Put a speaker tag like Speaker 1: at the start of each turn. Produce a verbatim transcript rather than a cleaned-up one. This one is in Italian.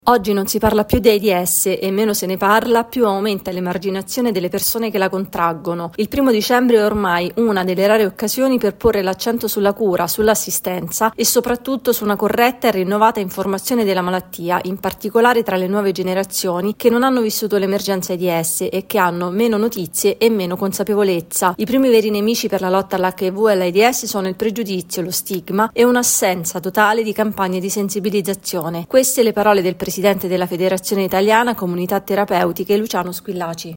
Speaker 1: Oggi non si parla più di AIDS e meno se ne parla, più aumenta l'emarginazione delle persone che la contraggono. Il primo dicembre è ormai una delle rare occasioni per porre l'accento sulla cura, sull'assistenza e soprattutto su una corretta e rinnovata informazione della malattia, in particolare tra le nuove generazioni che non hanno vissuto l'emergenza AIDS e che hanno meno notizie e meno consapevolezza. I primi veri nemici per la lotta all'H I V e all'AIDS sono il pregiudizio, lo stigma e un'assenza totale di campagne di sensibilizzazione. Queste le parole del presidente della Federazione Italiana Comunità Terapeutiche, Luciano Squillaci.